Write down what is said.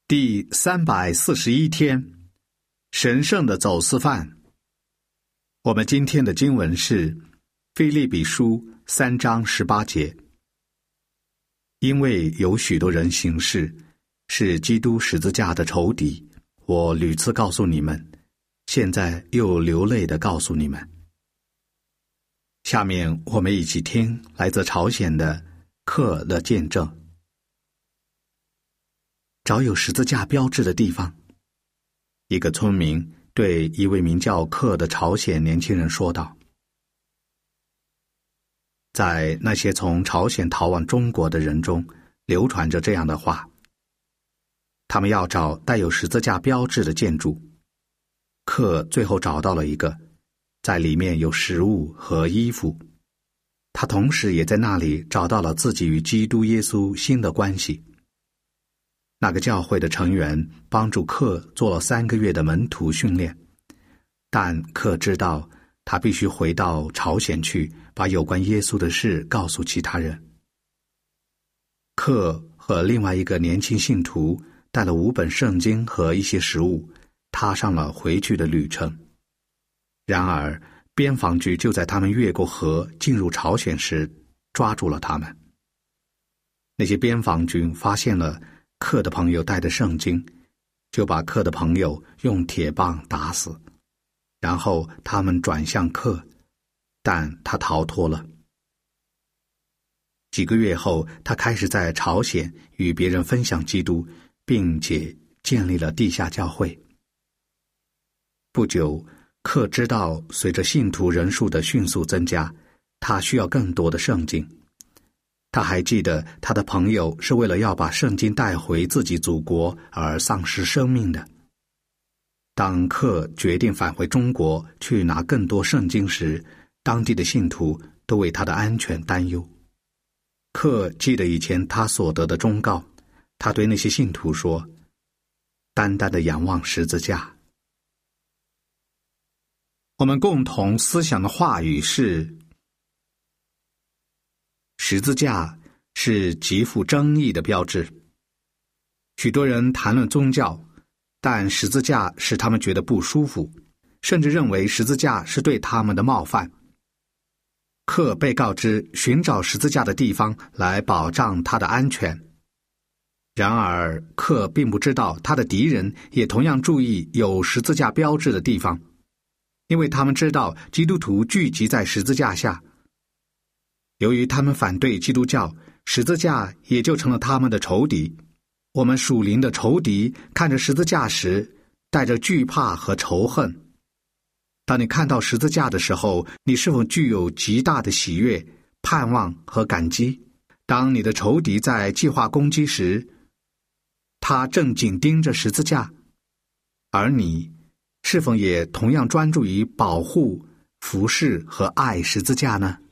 第341天，神圣的走私犯。我们今天的经文是腓立比书3章18节。因为有许多人行事是基督十字架的仇敌，我屡次告诉你们，现在又流泪地告诉你们。下面我们一起听来自朝鲜的克的见证。找有十字架标志的地方，一个村民对一位名叫克的朝鲜年轻人说道：在那些从朝鲜逃往中国的人中，流传着这样的话，他们要找带有十字架标志的建筑。克最后找到了一个，在里面有食物和衣服。他同时也在那里找到了自己与基督耶稣新的关系。那个教会的成员帮助克做了3个月的门徒训练，但克知道他必须回到朝鲜去，把有关耶稣的事告诉其他人。克和另外一个年轻信徒带了5本圣经和一些食物，踏上了回去的旅程。然而边防局就在他们越过河进入朝鲜时抓住了他们。那些边防军发现了克的朋友带的圣经，就把克的朋友用铁棒打死，然后他们转向克，但他逃脱了。几个月后，他开始在朝鲜与别人分享基督，并且建立了地下教会。不久，克知道随着信徒人数的迅速增加，他需要更多的圣经。他还记得他的朋友是为了要把圣经带回自己祖国而丧失生命的。当克决定返回中国去拿更多圣经时，当地的信徒都为他的安全担忧。克记得以前他所得的忠告，他对那些信徒说：单单的仰望十字架。我们共同思想的话语是：十字架是极富争议的标志。许多人谈论宗教，但十字架使他们觉得不舒服，甚至认为十字架是对他们的冒犯。克被告知寻找十字架的地方来保障他的安全。然而克并不知道他的敌人也同样注意有十字架标志的地方，因为他们知道基督徒聚集在十字架下。由于他们反对基督教，十字架也就成了他们的仇敌。我们属灵的仇敌看着十字架时，带着惧怕和仇恨。当你看到十字架的时候，你是否具有极大的喜悦、盼望和感激？当你的仇敌在计划攻击时，他正紧盯着十字架，而你是否也同样专注于保护、服侍和爱十字架呢？